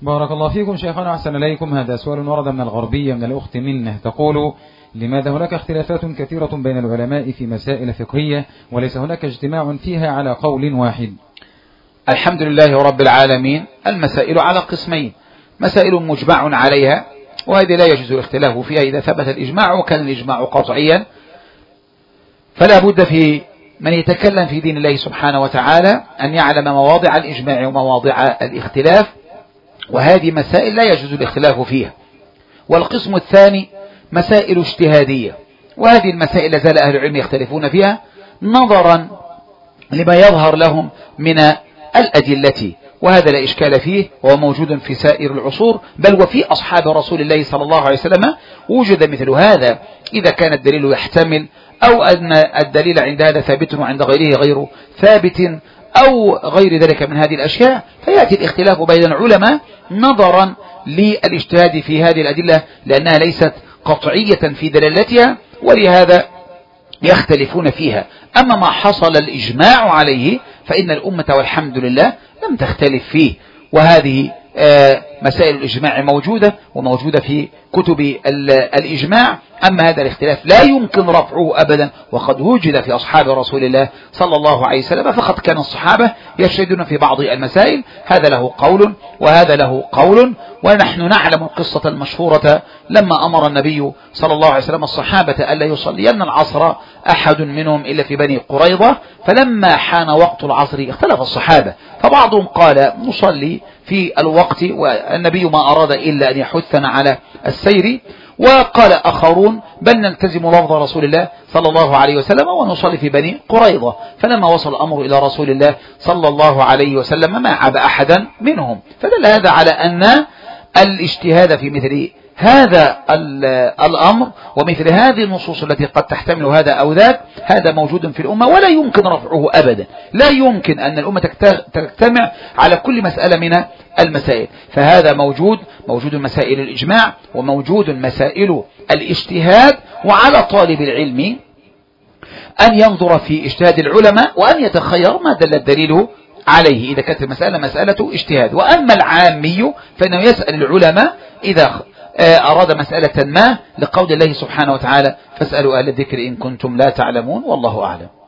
بارك الله فيكم شيخنا، أحسن إليكم. هذا سؤال ورد من الغربية من الأخت منه، تقول: لماذا هناك اختلافات كثيرة بين العلماء في مسائل فقهية وليس هناك اجتماع فيها على قول واحد؟ الحمد لله رب العالمين. المسائل على قسمين: مسائل مجمع عليها وهذه لا يجوز الاختلاف فيها إذا ثبت الإجماع وكان الإجماع قطعيا، فلا بد في من يتكلم في دين الله سبحانه وتعالى أن يعلم مواضع الإجماع ومواضع الاختلاف، وهذه مسائل لا يجوز الاختلاف فيها. والقسم الثاني مسائل اجتهادية، وهذه المسائل لا زال أهل العلم يختلفون فيها نظرا لما يظهر لهم من الأدلة، وهذا لا إشكال فيه وهو موجود في سائر العصور، بل وفي أصحاب رسول الله صلى الله عليه وسلم وجد مثل هذا، إذا كان الدليل يحتمل أو أن الدليل عند هذا ثابت وعند غيره غير ثابت أو غير ذلك من هذه الأشياء، فيأتي الاختلاف بين العلماء نظرا للاجتهاد في هذه الأدلة لأنها ليست قطعية في دلالتها، ولهذا يختلفون فيها. أما ما حصل الإجماع عليه فإن الأمة والحمد لله لم تختلف فيه، وهذه مسائل الإجماع موجودة وموجودة في كتب الإجماع. أما هذا الاختلاف لا يمكن رفعه أبدا، وقد وجد في أصحاب رسول الله صلى الله عليه وسلم، فقد كان الصحابة يشهدون في بعض المسائل، هذا له قول وهذا له قول. ونحن نعلم القصة المشهورة لما أمر النبي صلى الله عليه وسلم الصحابة ألا يصلين العصر أحد منهم إلا في بني قريظة، فلما حان وقت العصر اختلف الصحابة، فبعضهم قال نصلي في الوقت والنبي ما أراد إلا أن يحثنا على السير، وقال آخرون بل نلتزم لفظ رسول الله صلى الله عليه وسلم ونصلي في بني قريظة. فلما وصل الأمر إلى رسول الله صلى الله عليه وسلم ما عاب أحدا منهم، فدل هذا على أن الاجتهاد في مثل هذا الأمر ومثل هذه النصوص التي قد تحتمل هذا أو ذاك هذا موجود في الأمة ولا يمكن رفعه أبدا. لا يمكن أن الأمة تجتمع على كل مسألة من المسائل، فهذا موجود مسائل الإجماع وموجود مسائل الاجتهاد، وعلى طالب العلم أن ينظر في اجتهاد العلماء وأن يتخير ما دل الدليل عليه إذا كانت المسألة مسألة اجتهاد. وأما العامي فإنه يسأل العلماء إذا أراد مسألة ما، لقول الله سبحانه وتعالى فاسألوا أهل الذكر إن كنتم لا تعلمون، والله أعلم.